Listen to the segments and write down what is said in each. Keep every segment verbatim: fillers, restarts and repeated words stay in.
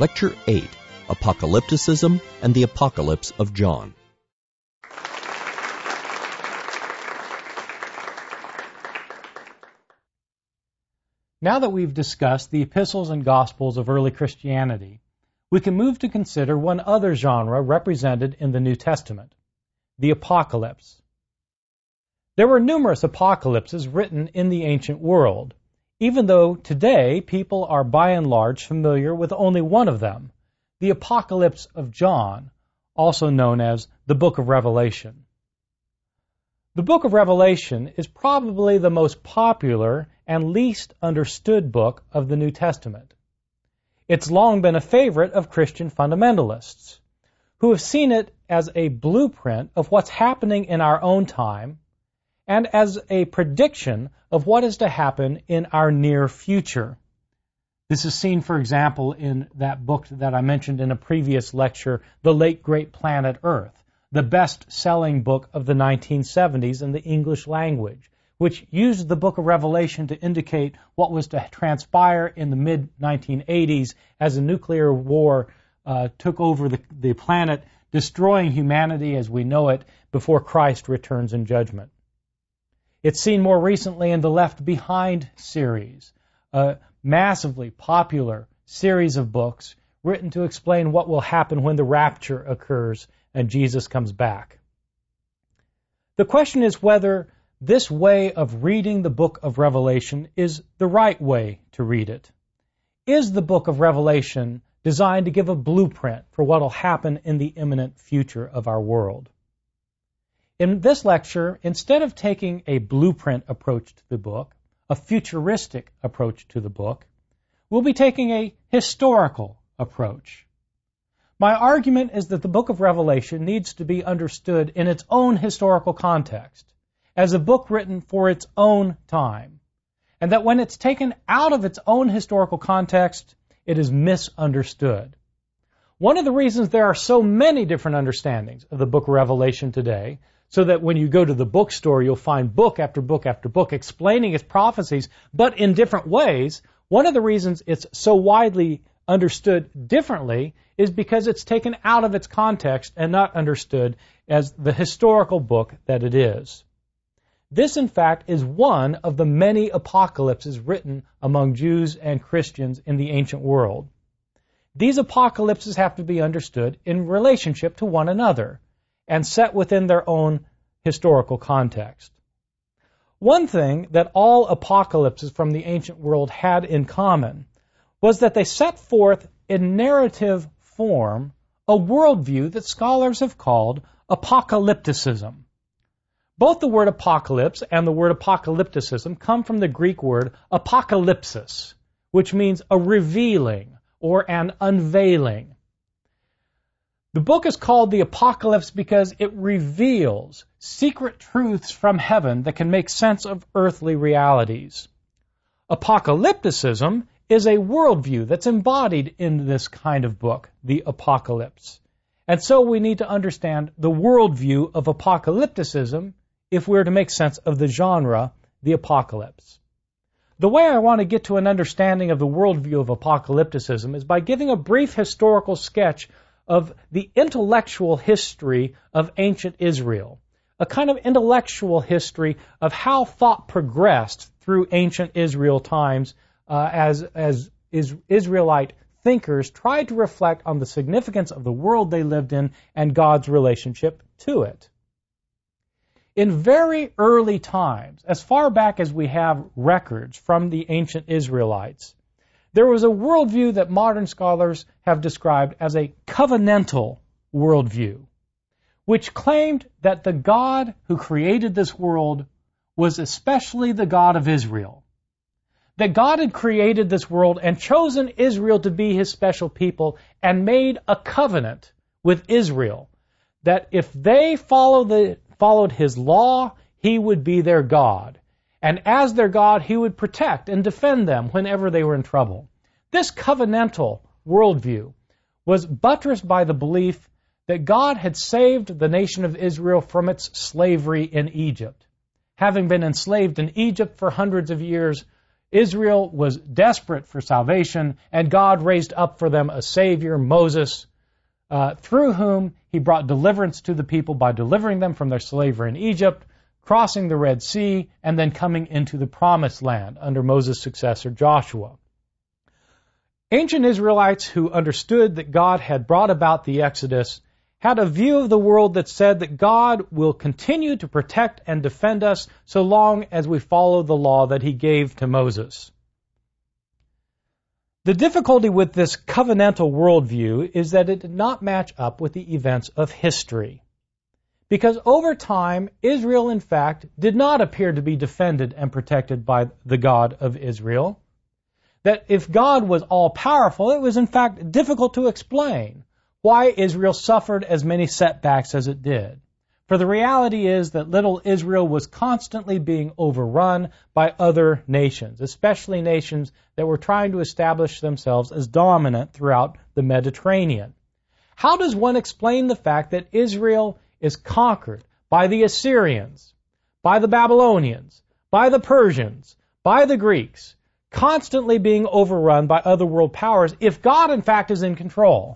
Lecture eight, Apocalypticism and the Apocalypse of John. Now that we've discussed the epistles and gospels of early Christianity, we can move to consider one other genre represented in the New Testament, the apocalypse. There were numerous apocalypses written in the ancient world, even though today people are by and large familiar with only one of them, the Apocalypse of John, also known as the Book of Revelation. The Book of Revelation is probably the most popular and least understood book of the New Testament. It's long been a favorite of Christian fundamentalists, who have seen it as a blueprint of what's happening in our own time and as a prediction of what is to happen in our near future. This is seen, for example, in that book that I mentioned in a previous lecture, The Late Great Planet Earth, the best-selling book of the nineteen seventies in the English language, which used the book of Revelation to indicate what was to transpire in the mid nineteen eighties as a nuclear war uh, took over the, the planet, destroying humanity as we know it before Christ returns in judgment. It's seen more recently in the Left Behind series, a massively popular series of books written to explain what will happen when the rapture occurs and Jesus comes back. The question is whether this way of reading the book of Revelation is the right way to read it. Is the book of Revelation designed to give a blueprint for what will happen in the imminent future of our world? In this lecture, instead of taking a blueprint approach to the book, a futuristic approach to the book, we'll be taking a historical approach. My argument is that the book of Revelation needs to be understood in its own historical context, as a book written for its own time, and that when it's taken out of its own historical context, it is misunderstood. One of the reasons there are so many different understandings of the book of Revelation today, so that when you go to the bookstore, you'll find book after book after book explaining its prophecies, but in different ways, one of the reasons it's so widely understood differently is because it's taken out of its context and not understood as the historical book that it is. This, in fact, is one of the many apocalypses written among Jews and Christians in the ancient world. These apocalypses have to be understood in relationship to one another and set within their own historical context. One thing that all apocalypses from the ancient world had in common was that they set forth in narrative form a worldview that scholars have called apocalypticism. Both the word apocalypse and the word apocalypticism come from the Greek word apokalypsis, which means a revealing or an unveiling. The book is called the Apocalypse because it reveals secret truths from heaven that can make sense of earthly realities. Apocalypticism is a worldview that's embodied in this kind of book, the Apocalypse. And so we need to understand the worldview of apocalypticism if we're to make sense of the genre, the Apocalypse. The way I want to get to an understanding of the worldview of apocalypticism is by giving a brief historical sketch of the intellectual history of ancient Israel, a kind of intellectual history of how thought progressed through ancient Israel times uh, as, as is Israelite thinkers tried to reflect on the significance of the world they lived in and God's relationship to it. In very early times, as far back as we have records from the ancient Israelites, there was a worldview that modern scholars have described as a covenantal worldview, which claimed that the God who created this world was especially the God of Israel. That God had created this world and chosen Israel to be his special people and made a covenant with Israel, that if they follow the, followed his law, he would be their God. And as their God, he would protect and defend them whenever they were in trouble. This covenantal worldview was buttressed by the belief that God had saved the nation of Israel from its slavery in Egypt. Having been enslaved in Egypt for hundreds of years, Israel was desperate for salvation, and God raised up for them a Savior, Moses, uh, through whom he brought deliverance to the people by delivering them from their slavery in Egypt, crossing the Red Sea, and then coming into the Promised Land under Moses' successor Joshua. Ancient Israelites who understood that God had brought about the Exodus had a view of the world that said that God will continue to protect and defend us so long as we follow the law that he gave to Moses. The difficulty with this covenantal worldview is that it did not match up with the events of history. Because over time, Israel, in fact, did not appear to be defended and protected by the God of Israel. That if God was all-powerful, it was in fact difficult to explain why Israel suffered as many setbacks as it did. For the reality is that little Israel was constantly being overrun by other nations, especially nations that were trying to establish themselves as dominant throughout the Mediterranean. How does one explain the fact that Israel is conquered by the Assyrians, by the Babylonians, by the Persians, by the Greeks, constantly being overrun by other world powers if God, in fact, is in control?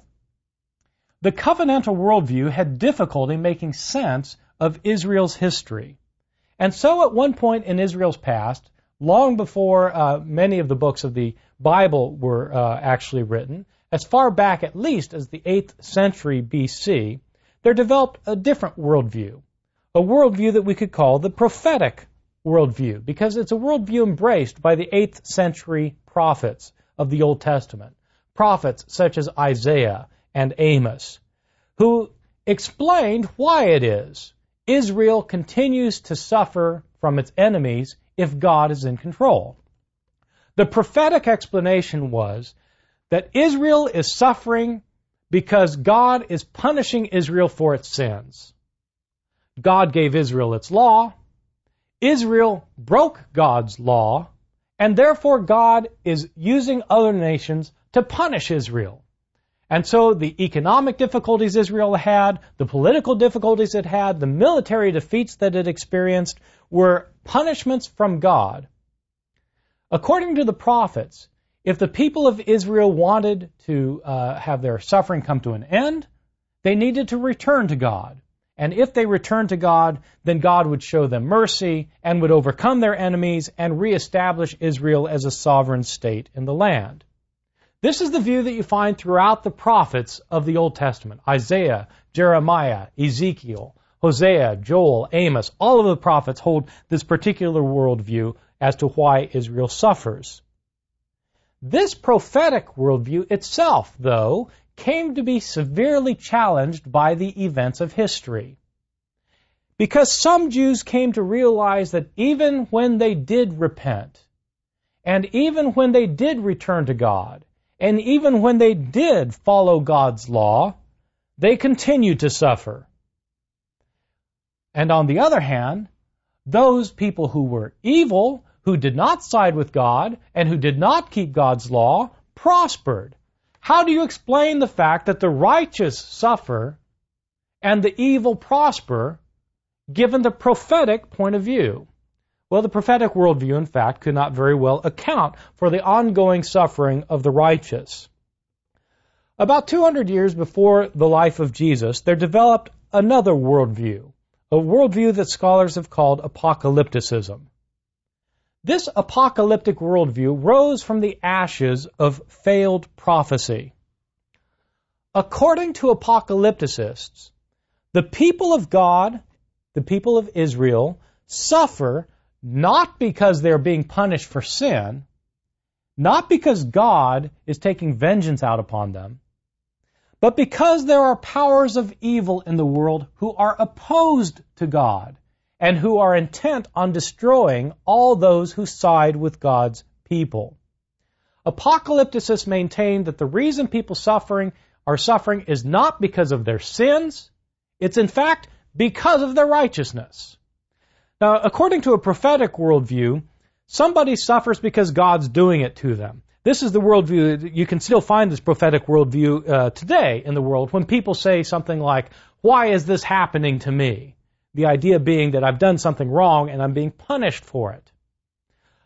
The covenantal worldview had difficulty making sense of Israel's history. And so at one point in Israel's past, long before uh, many of the books of the Bible were uh, actually written, as far back at least as the eighth century B C, there developed a different worldview, a worldview that we could call the prophetic worldview, because it's a worldview embraced by the eighth century prophets of the Old Testament, prophets such as Isaiah and Amos, who explained why it is Israel continues to suffer from its enemies if God is in control. The prophetic explanation was that Israel is suffering because God is punishing Israel for its sins. God gave Israel its law. Israel broke God's law, and therefore God is using other nations to punish Israel. And so the economic difficulties Israel had, the political difficulties it had, the military defeats that it experienced were punishments from God. According to the prophets, if the people of Israel wanted to uh, have their suffering come to an end, they needed to return to God. And if they returned to God, then God would show them mercy and would overcome their enemies and reestablish Israel as a sovereign state in the land. This is the view that you find throughout the prophets of the Old Testament. Isaiah, Jeremiah, Ezekiel, Hosea, Joel, Amos, all of the prophets hold this particular worldview as to why Israel suffers. This prophetic worldview itself, though, came to be severely challenged by the events of history. Because some Jews came to realize that even when they did repent, and even when they did return to God, and even when they did follow God's law, they continued to suffer. And on the other hand, those people who were evil, who did not side with God, and who did not keep God's law, prospered. How do you explain the fact that the righteous suffer and the evil prosper, given the prophetic point of view? Well, the prophetic worldview, in fact, could not very well account for the ongoing suffering of the righteous. About two hundred years before the life of Jesus, there developed another worldview, a worldview that scholars have called apocalypticism. This apocalyptic worldview rose from the ashes of failed prophecy. According to apocalypticists, the people of God, the people of Israel, suffer not because they're being punished for sin, not because God is taking vengeance out upon them, but because there are powers of evil in the world who are opposed to God and who are intent on destroying all those who side with God's people. Apocalypticists maintain that the reason people suffering are suffering is not because of their sins, it's in fact because of their righteousness. Now, according to a prophetic worldview, somebody suffers because God's doing it to them. This is the worldview. You can still find this prophetic worldview uh, today in the world when people say something like, "Why is this happening to me?" The idea being that I've done something wrong and I'm being punished for it.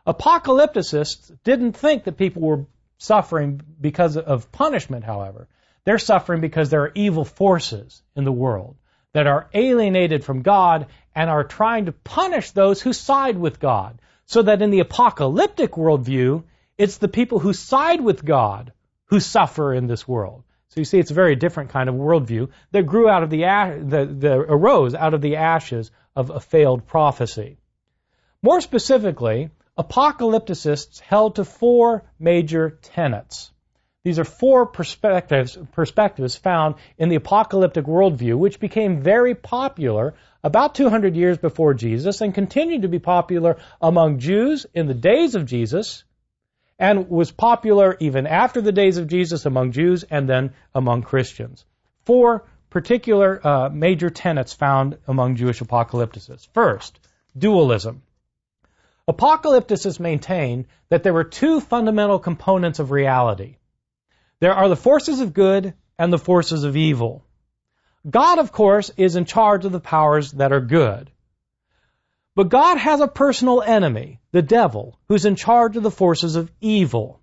Apocalypticists didn't think that people were suffering because of punishment, however. They're suffering because there are evil forces in the world that are alienated from God and are trying to punish those who side with God. So that in the apocalyptic worldview, it's the people who side with God who suffer in this world. So you see, it's a very different kind of worldview that grew out of the, the, the arose out of the ashes of a failed prophecy. More specifically, apocalypticists held to four major tenets. These are four perspectives, perspectives found in the apocalyptic worldview, which became very popular about two hundred years before Jesus and continued to be popular among Jews in the days of Jesus, and was popular even after the days of Jesus among Jews and then among Christians. Four particular uh, major tenets found among Jewish apocalypticists. First, dualism. Apocalypticists maintain that there were two fundamental components of reality. There are the forces of good and the forces of evil. God, of course, is in charge of the powers that are good. But God has a personal enemy, the devil, who's in charge of the forces of evil.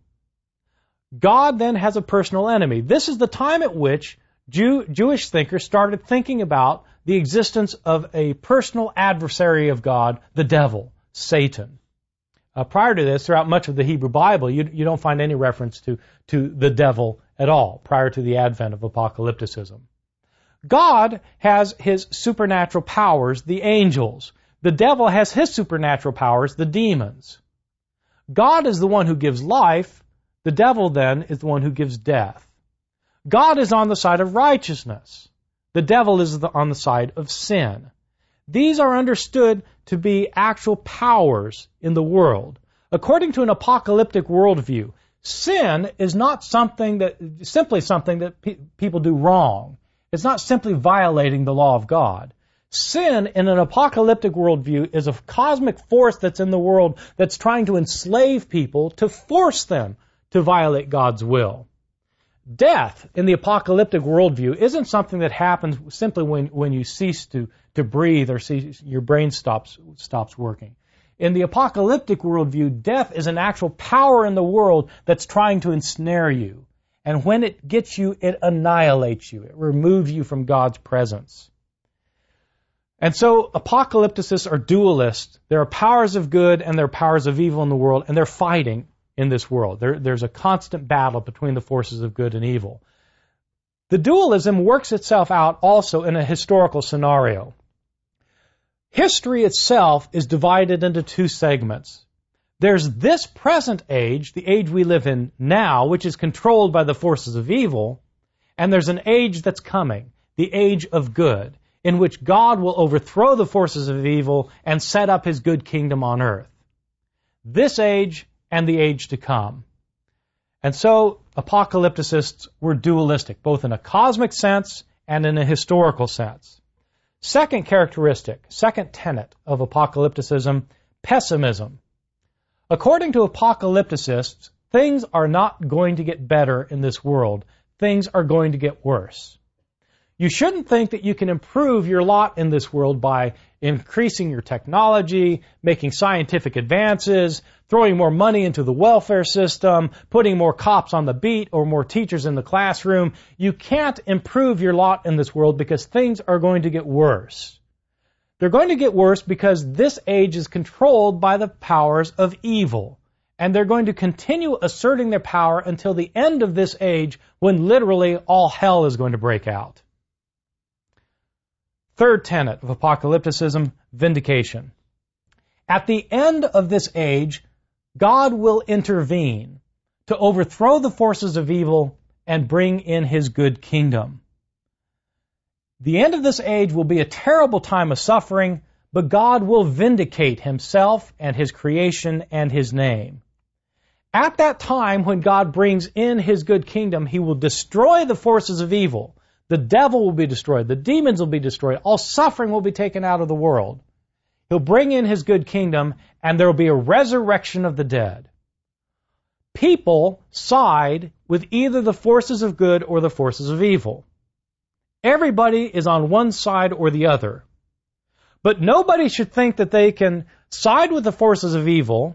God then has a personal enemy. This is the time at which Jew, Jewish thinkers started thinking about the existence of a personal adversary of God, the devil, Satan. Uh, prior to this, throughout much of the Hebrew Bible, you, you don't find any reference to, to the devil at all, prior to the advent of apocalypticism. God has his supernatural powers, the angels. The devil has his supernatural powers, the demons. God is the one who gives life. The devil, then, is the one who gives death. God is on the side of righteousness. The devil is on the side of sin. These are understood to be actual powers in the world. According to an apocalyptic worldview, sin is not something that simply something that pe- people do wrong. It's not simply violating the law of God. Sin in an apocalyptic worldview is a cosmic force that's in the world that's trying to enslave people to force them to violate God's will. Death in the apocalyptic worldview isn't something that happens simply when, when you cease to, to breathe or see, your brain stops, stops working. In the apocalyptic worldview, death is an actual power in the world that's trying to ensnare you. And when it gets you, it annihilates you. It removes you from God's presence. And so apocalypticists are dualists. There are powers of good and there are powers of evil in the world, and they're fighting in this world. There, there's a constant battle between the forces of good and evil. The dualism works itself out also in a historical scenario. History itself is divided into two segments. There's this present age, the age we live in now, which is controlled by the forces of evil, and there's an age that's coming, the age of good, in which God will overthrow the forces of evil and set up his good kingdom on earth. This age and the age to come. And so apocalypticists were dualistic, both in a cosmic sense and in a historical sense. Second characteristic, second tenet of apocalypticism, pessimism. According to apocalypticists, things are not going to get better in this world. Things are going to get worse. You shouldn't think that you can improve your lot in this world by increasing your technology, making scientific advances, throwing more money into the welfare system, putting more cops on the beat or more teachers in the classroom. You can't improve your lot in this world because things are going to get worse. They're going to get worse because this age is controlled by the powers of evil. And they're going to continue asserting their power until the end of this age, when literally all hell is going to break out. Third tenet of apocalypticism, vindication. At the end of this age, God will intervene to overthrow the forces of evil and bring in his good kingdom. The end of this age will be a terrible time of suffering, but God will vindicate himself and his creation and his name. At that time, when God brings in his good kingdom, he will destroy the forces of evil. The devil will be destroyed. The demons will be destroyed. All suffering will be taken out of the world. He'll bring in his good kingdom, and there will be a resurrection of the dead. People side with either the forces of good or the forces of evil. Everybody is on one side or the other. But nobody should think that they can side with the forces of evil,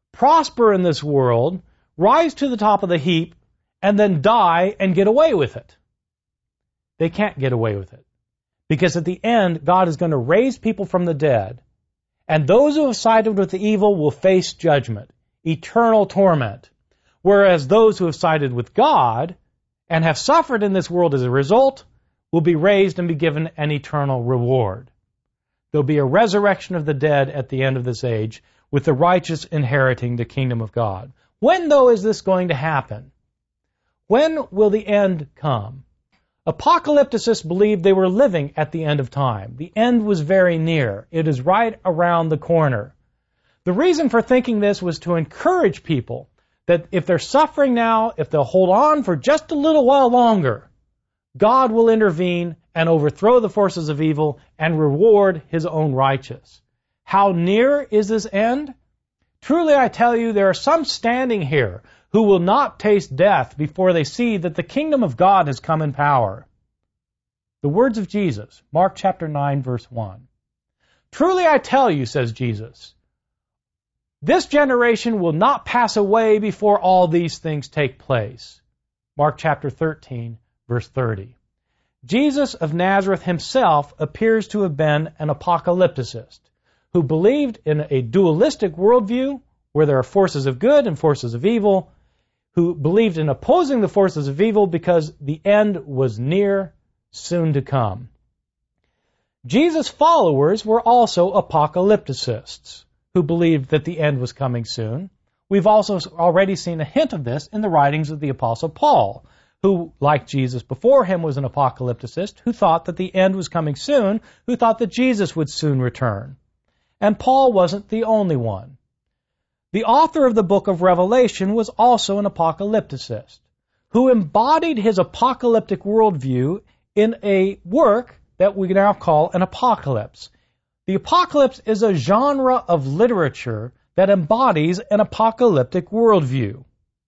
prosper in this world, rise to the top of the heap, and then die and get away with it. They can't get away with it. Because at the end, God is going to raise people from the dead, and those who have sided with the evil will face judgment, eternal torment, whereas those who have sided with God and have suffered in this world as a result will be raised and be given an eternal reward. There'll be a resurrection of the dead at the end of this age, with the righteous inheriting the kingdom of God. When, though, is this going to happen? When will the end come? Apocalypticists believed they were living at the end of time. The end was very near. It is right around the corner. The reason for thinking this was to encourage people that if they're suffering now, if they'll hold on for just a little while longer, God will intervene and overthrow the forces of evil and reward His own righteous. How near is this end? Truly I tell you, there are some standing here who will not taste death before they see that the kingdom of God has come in power. The words of Jesus, Mark chapter nine, verse one. Truly I tell you, says Jesus, this generation will not pass away before all these things take place. Mark chapter thirteen, verse thirty. Jesus of Nazareth himself appears to have been an apocalypticist who believed in a dualistic worldview where there are forces of good and forces of evil, who believed in opposing the forces of evil because the end was near, soon to come. Jesus' followers were also apocalypticists who believed that the end was coming soon. We've also already seen a hint of this in the writings of the Apostle Paul, who, like Jesus before him, was an apocalypticist, who thought that the end was coming soon, who thought that Jesus would soon return. And Paul wasn't the only one. The author of the book of Revelation was also an apocalypticist, who embodied his apocalyptic worldview in a work that we now call an apocalypse. The apocalypse is a genre of literature that embodies an apocalyptic worldview.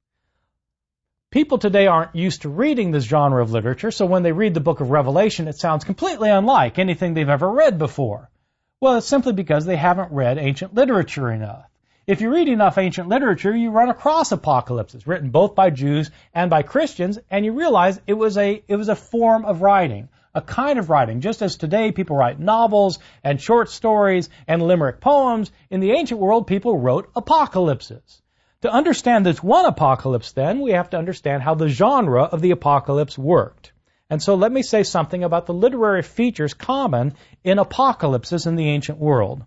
People today aren't used to reading this genre of literature, so when they read the book of Revelation, it sounds completely unlike anything they've ever read before. Well, it's simply because they haven't read ancient literature enough. If you read enough ancient literature, you run across apocalypses written both by Jews and by Christians, and you realize it was a it was a form of writing, a kind of writing. Just as today people write novels and short stories and limerick poems, in the ancient world people wrote apocalypses. To understand this one apocalypse, then, we have to understand how the genre of the apocalypse worked. And so let me say something about the literary features common in apocalypses in the ancient world.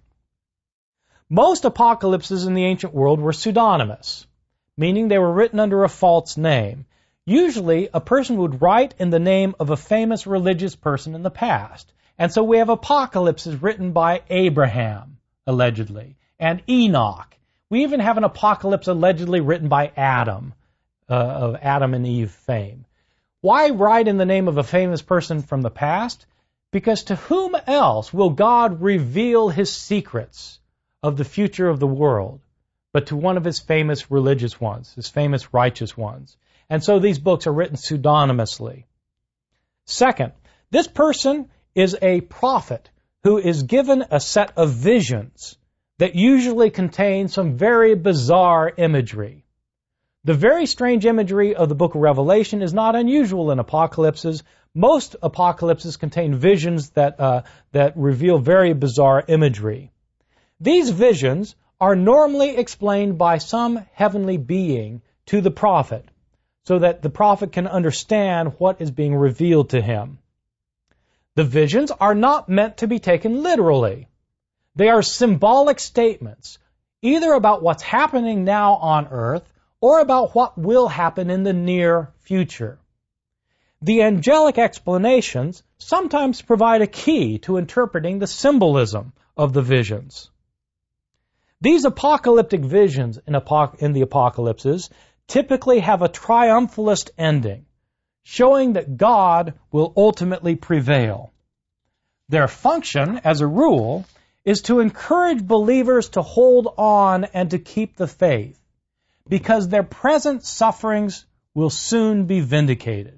Most apocalypses in the ancient world were pseudonymous, meaning they were written under a false name. Usually, a person would write in the name of a famous religious person in the past. And so we have apocalypses written by Abraham, allegedly, and Enoch. We even have an apocalypse allegedly written by Adam, uh, of Adam and Eve fame. Why write in the name of a famous person from the past? Because to whom else will God reveal His secrets of the future of the world, but to one of His famous religious ones, His famous righteous ones. And so these books are written pseudonymously. Second, this person is a prophet who is given a set of visions that usually contain some very bizarre imagery. The very strange imagery of the book of Revelation is not unusual in apocalypses. Most apocalypses contain visions that, uh, that reveal very bizarre imagery. These visions are normally explained by some heavenly being to the prophet, so that the prophet can understand what is being revealed to him. The visions are not meant to be taken literally. They are symbolic statements, either about what's happening now on earth or about what will happen in the near future. The angelic explanations sometimes provide a key to interpreting the symbolism of the visions. These apocalyptic visions in, apoc- in the apocalypses typically have a triumphalist ending, showing that God will ultimately prevail. Their function, as a rule, is to encourage believers to hold on and to keep the faith, because their present sufferings will soon be vindicated.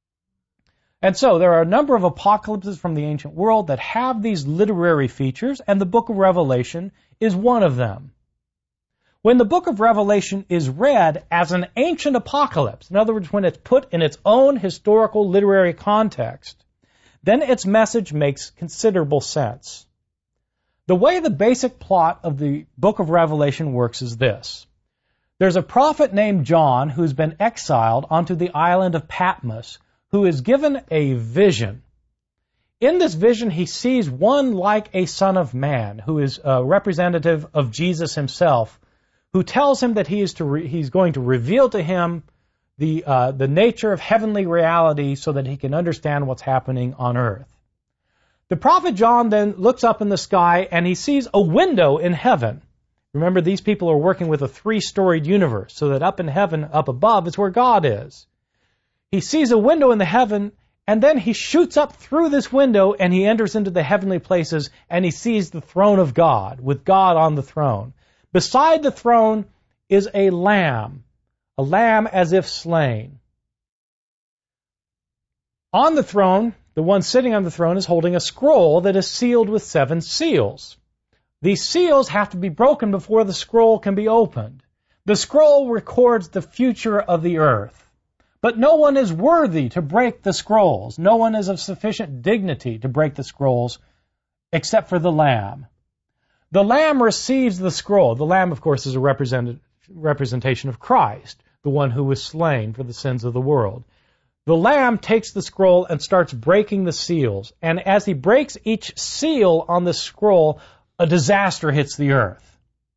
And so there are a number of apocalypses from the ancient world that have these literary features, and the book of Revelation is one of them. When the book of Revelation is read as an ancient apocalypse, in other words, when it's put in its own historical literary context, then its message makes considerable sense. The way the basic plot of the book of Revelation works is this. There's a prophet named John who's been exiled onto the island of Patmos, who is given a vision. In this vision, he sees one like a son of man, who is a representative of Jesus himself, who tells him that he is to re- he's going to reveal to him the uh, the nature of heavenly reality so that he can understand what's happening on earth. The prophet John then looks up in the sky and he sees a window in heaven. Remember, these people are working with a three-storied universe, so that up in heaven, up above, is where God is. He sees a window in the heaven, and then he shoots up through this window and he enters into the heavenly places and he sees the throne of God, with God on the throne. Beside the throne is a lamb, a lamb as if slain. On the throne, the one sitting on the throne is holding a scroll that is sealed with seven seals. These seals have to be broken before the scroll can be opened. The scroll records the future of the earth. But no one is worthy to break the scrolls. No one is of sufficient dignity to break the scrolls except for the Lamb. The Lamb receives the scroll. The Lamb, of course, is a represent- representation of Christ, the one who was slain for the sins of the world. The Lamb takes the scroll and starts breaking the seals. And as he breaks each seal on the scroll, a disaster hits the earth.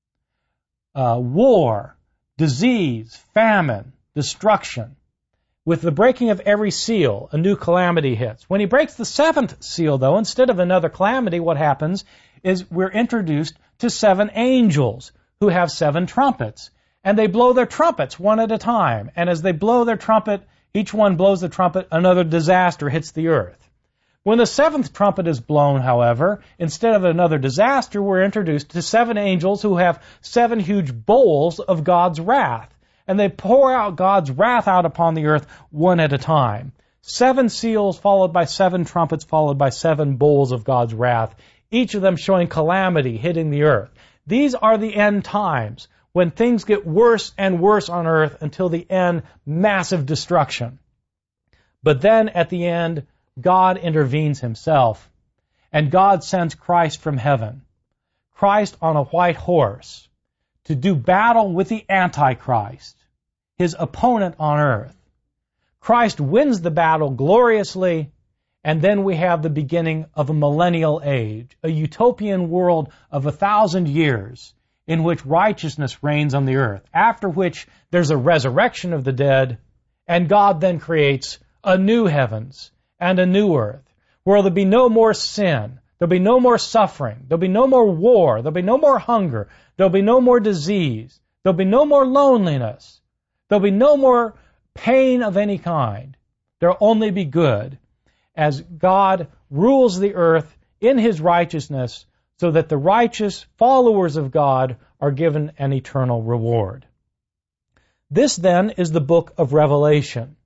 Uh, war, disease, famine, destruction. With the breaking of every seal, a new calamity hits. When he breaks the seventh seal, though, instead of another calamity, what happens is we're introduced to seven angels who have seven trumpets. And they blow their trumpets one at a time. And as they blow their trumpet, each one blows the trumpet, another disaster hits the earth. When the seventh trumpet is blown, however, instead of another disaster, we're introduced to seven angels who have seven huge bowls of God's wrath. And they pour out God's wrath out upon the earth one at a time. Seven seals followed by seven trumpets followed by seven bowls of God's wrath, each of them showing calamity hitting the earth. These are the end times, when things get worse and worse on earth until the end, massive destruction. But then at the end, God intervenes himself, and God sends Christ from heaven, Christ on a white horse, to do battle with the Antichrist, his opponent on earth. Christ wins the battle gloriously, and then we have the beginning of a millennial age, a utopian world of a thousand years in which righteousness reigns on the earth, after which there's a resurrection of the dead, and God then creates a new heavens and a new earth, where there'll be no more sin, there'll be no more suffering, there'll be no more war, there'll be no more hunger, there'll be no more disease, there'll be no more loneliness, there'll be no more pain of any kind. There'll only be good, as God rules the earth in his righteousness, so that the righteous followers of God are given an eternal reward. This, then, is the book of Revelation.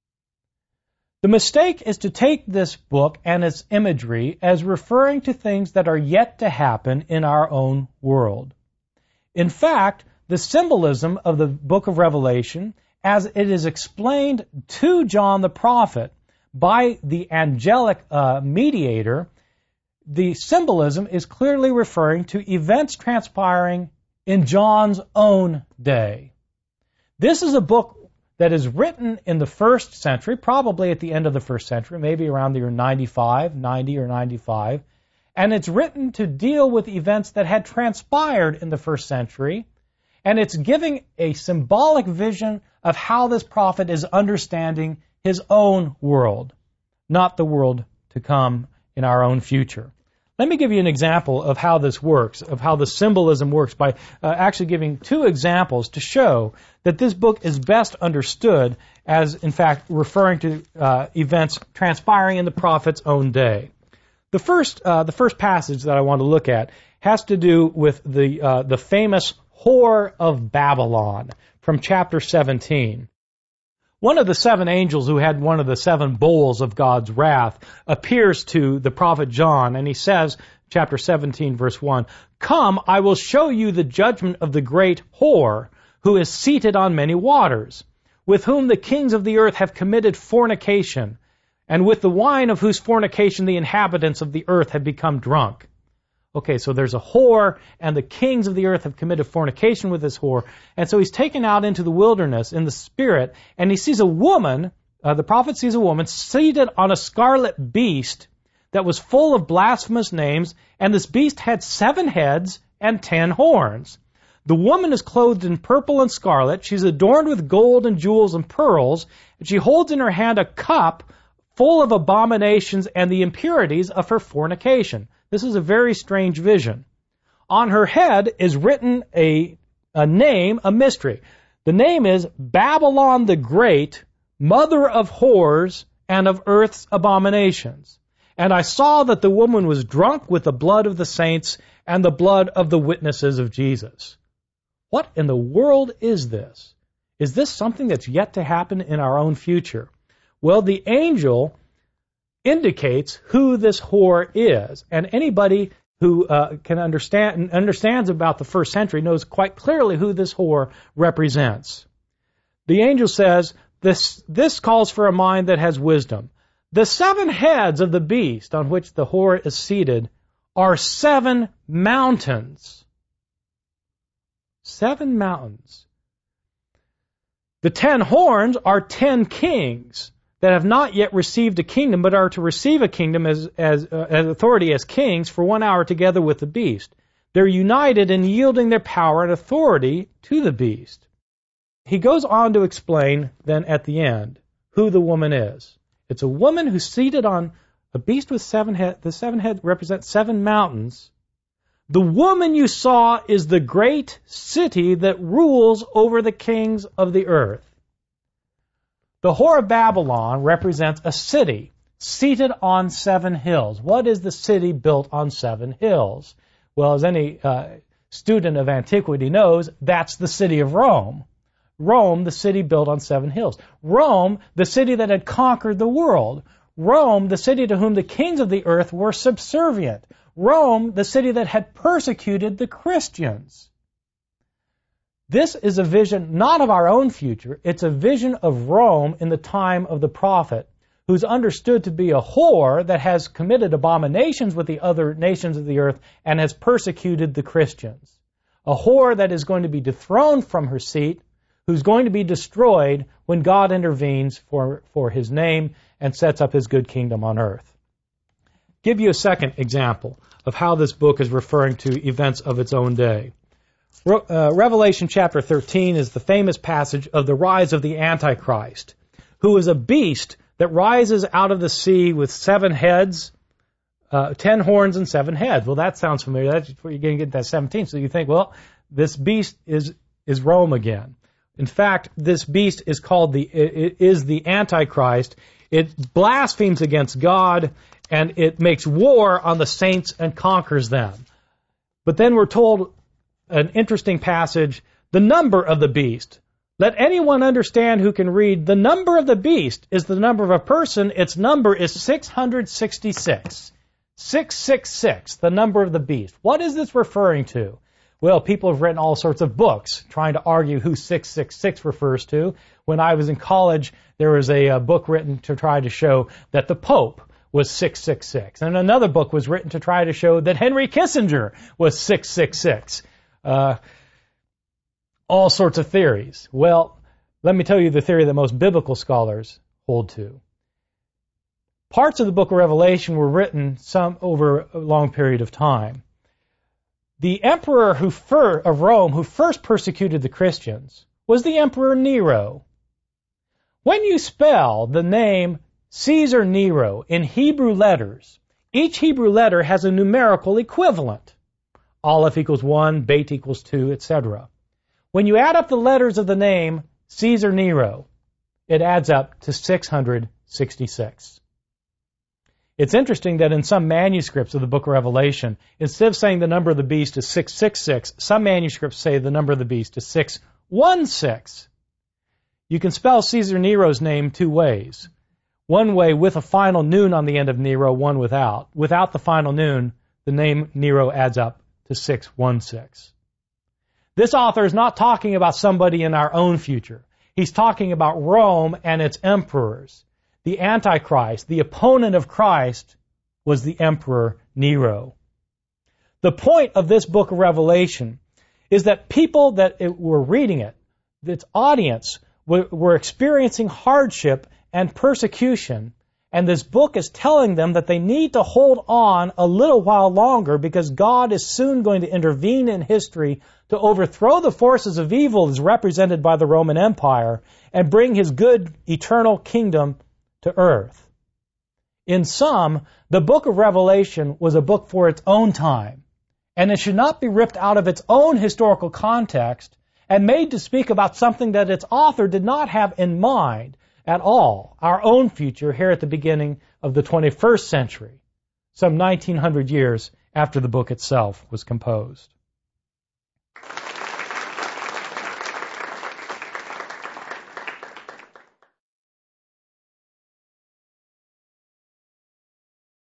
The mistake is to take this book and its imagery as referring to things that are yet to happen in our own world. In fact, the symbolism of the book of Revelation, as it is explained to John the prophet by the angelic uh, mediator, the symbolism is clearly referring to events transpiring in John's own day. This is a book that is written in the first century, probably at the end of the first century, maybe around the year ninety-five, ninety or ninety-five, and it's written to deal with events that had transpired in the first century, and it's giving a symbolic vision of how this prophet is understanding his own world, not the world to come in our own future. Let me give you an example of how this works, of how the symbolism works, by uh, actually giving two examples to show that this book is best understood as, in fact, referring to uh, events transpiring in the prophet's own day. The first, uh, the first passage that I want to look at has to do with the uh, the famous whore of Babylon from chapter seventeen. One of the seven angels who had one of the seven bowls of God's wrath appears to the prophet John, and he says chapter seventeen, verse one, "Come, I will show you the judgment of the great whore, who is seated on many waters, with whom the kings of the earth have committed fornication, and with the wine of whose fornication the inhabitants of the earth have become drunk." Okay, so there's a whore, and the kings of the earth have committed fornication with this whore. And so he's taken out into the wilderness in the spirit, and he sees a woman, uh, the prophet sees a woman, seated on a scarlet beast that was full of blasphemous names, and this beast had seven heads and ten horns. The woman is clothed in purple and scarlet. She's adorned with gold and jewels and pearls, and she holds in her hand a cup full of abominations and the impurities of her fornication. This is a very strange vision. On her head is written a, a name, a mystery. The name is Babylon the Great, mother of whores and of earth's abominations. And I saw that the woman was drunk with the blood of the saints and the blood of the witnesses of Jesus. What in the world is this? Is this something that's yet to happen in our own future? Well, the angel indicates who this whore is, and anybody who uh, can understand understands about the first century knows quite clearly who this whore represents. The angel says, this, this calls for a mind that has wisdom. The seven heads of the beast on which the whore is seated are seven mountains. Seven mountains. The ten horns are ten kings that have not yet received a kingdom, but are to receive a kingdom as, as, uh, as authority as kings for one hour together with the beast. They're united in yielding their power and authority to the beast. He goes on to explain then at the end who the woman is. It's a woman who's seated on a beast with seven heads. The seven heads represent seven mountains. The woman you saw is the great city that rules over the kings of the earth. The whore of Babylon represents a city seated on seven hills. What is the city built on seven hills? Well, as any uh, student of antiquity knows, that's the city of Rome. Rome, the city built on seven hills. Rome, the city that had conquered the world. Rome, the city to whom the kings of the earth were subservient. Rome, the city that had persecuted the Christians. This is a vision not of our own future. It's a vision of Rome in the time of the prophet, who's understood to be a whore that has committed abominations with the other nations of the earth and has persecuted the Christians. A whore that is going to be dethroned from her seat, who's going to be destroyed when God intervenes for, for his name and sets up his good kingdom on earth. Give you a second example of how this book is referring to events of its own day. Uh, Revelation chapter thirteen is the famous passage of the rise of the Antichrist, who is a beast that rises out of the sea with seven heads, uh, ten horns and seven heads. Well, that sounds familiar. That's where you're going to get that seventeen. So you think, well, this beast is is Rome again. In fact, this beast is called the it is the Antichrist. It blasphemes against God, and it makes war on the saints and conquers them. But then we're told an interesting passage, the number of the beast. Let anyone understand who can read, the number of the beast is the number of a person. Its number is six hundred sixty-six. six six six, the number of the beast. What is this referring to? Well, people have written all sorts of books trying to argue who six six six refers to. When I was in college, there was a, a book written to try to show that the Pope was six six six. And another book was written to try to show that Henry Kissinger was six six six. Uh, all sorts of theories. Well, let me tell you the theory that most biblical scholars hold to. Parts of the book of Revelation were written some over a long period of time. The emperor who fir- of Rome who first persecuted the Christians was the Emperor Nero. When you spell the name Caesar Nero in Hebrew letters, each Hebrew letter has a numerical equivalent. Aleph equals one, Bet equals two, et cetera. When you add up the letters of the name Caesar Nero, it adds up to six hundred sixty-six. It's interesting that in some manuscripts of the book of Revelation, instead of saying the number of the beast is six six six, some manuscripts say the number of the beast is six one six. You can spell Caesar Nero's name two ways. One way with a final noon on the end of Nero, one without. Without the final noon, the name Nero adds up to six one six. This author is not talking about somebody in our own future. He's talking about Rome and its emperors. The Antichrist, the opponent of Christ, was the Emperor Nero. The point of this book of Revelation is that people that were reading it, its audience, were experiencing hardship and persecution, and this book is telling them that they need to hold on a little while longer because God is soon going to intervene in history to overthrow the forces of evil as represented by the Roman Empire and bring his good eternal kingdom to earth. In sum, the book of Revelation was a book for its own time, and it should not be ripped out of its own historical context and made to speak about something that its author did not have in mind at all, our own future here at the beginning of the twenty-first century, some nineteen hundred years after the book itself was composed.